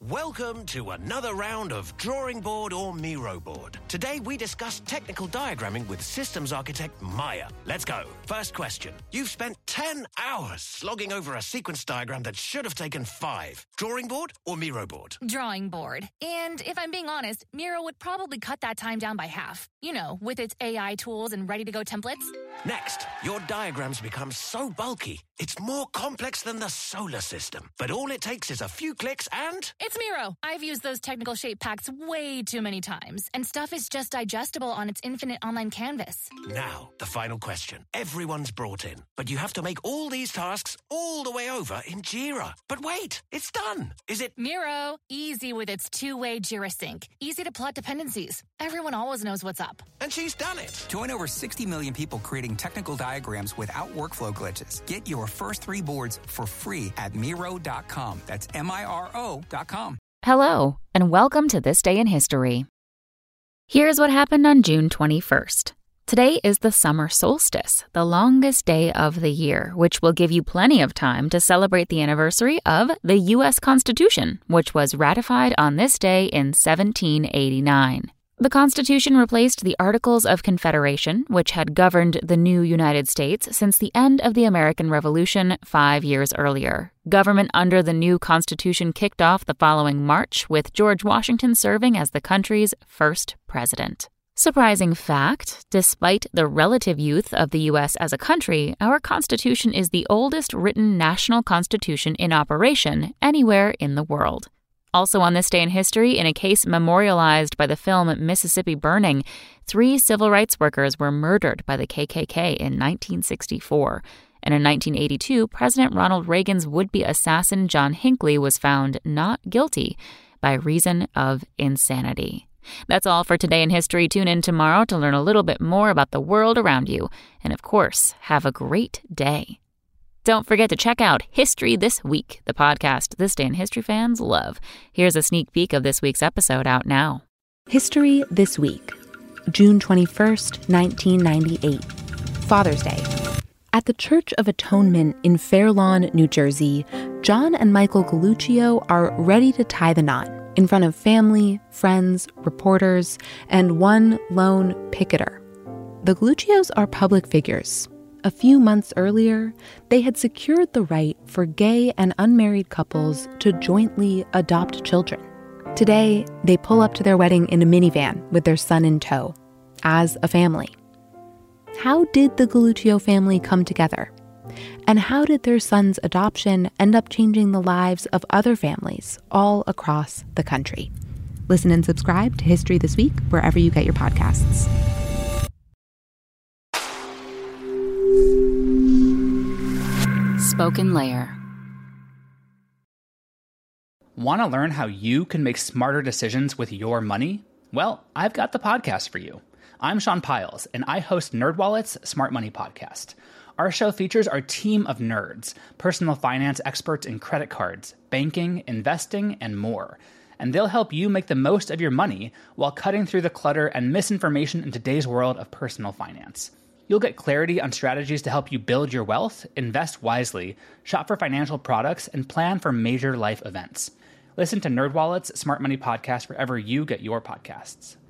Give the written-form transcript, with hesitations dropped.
Welcome to another round of Drawing Board or Miro Board. Today we discuss technical diagramming with systems architect Maya. Let's go. First question. You've spent 10 hours slogging over a sequence diagram that should have taken 5. Drawing board or Miro board? Drawing board. And if I'm being honest, Miro would probably cut that time down by half. You know, with its AI tools and ready-to-go templates. Next, your diagrams become so bulky, it's more complex than the solar system. But all it takes is a few clicks and... It's Miro. I've used those technical shape packs way too many times, and stuff is just digestible on its infinite online canvas. Now, the final question. Everyone's brought in, but you have to make all these tasks all the way over in Jira. But wait, it's done. Is it... Miro. Easy with its two-way Jira sync. Easy to plot dependencies. Everyone always knows what's up. And she's done it. Join over 60 million people creating technical diagrams without workflow glitches. Get your first 3 boards for free at Miro.com. That's Miro.com. Hello, and welcome to This Day in History. Here's what happened on June 21st. Today is the summer solstice, the longest day of the year, which will give you plenty of time to celebrate the anniversary of the U.S. Constitution, which was ratified on this day in 1789. The Constitution replaced the Articles of Confederation, which had governed the new United States since the end of the American Revolution 5 years earlier. Government under the new Constitution kicked off the following March, with George Washington serving as the country's first president. Surprising fact, despite the relative youth of the U.S. as a country, our Constitution is the oldest written national constitution in operation anywhere in the world. Also on this day in history, in a case memorialized by the film Mississippi Burning, 3 civil rights workers were murdered by the KKK in 1964. And in 1982, President Ronald Reagan's would-be assassin John Hinckley was found not guilty by reason of insanity. That's all for Today in History. Tune in tomorrow to learn a little bit more about the world around you. And of course, have a great day. Don't forget to check out History This Week, the podcast This Day in History fans love. Here's a sneak peek of this week's episode out now. History This Week, June 21st, 1998, Father's Day. At the Church of Atonement in Fair Lawn, New Jersey, John and Michael Galluccio are ready to tie the knot in front of family, friends, reporters, and one lone picketer. The Galluccios are public figures. A few months earlier, they had secured the right for gay and unmarried couples to jointly adopt children. Today, they pull up to their wedding in a minivan with their son in tow, as a family. How did the Galluccio family come together? And how did their son's adoption end up changing the lives of other families all across the country? Listen and subscribe to History This Week wherever you get your podcasts. Spoken Layer. Want to learn how you can make smarter decisions with your money? Well, I've got the podcast for you. I'm Sean Piles, and I host NerdWallet's Smart Money Podcast. Our show features our team of nerds, personal finance experts in credit cards, banking, investing, and more. And they'll help you make the most of your money while cutting through the clutter and misinformation in today's world of personal finance. You'll get clarity on strategies to help you build your wealth, invest wisely, shop for financial products, and plan for major life events. Listen to NerdWallet's Smart Money Podcast wherever you get your podcasts.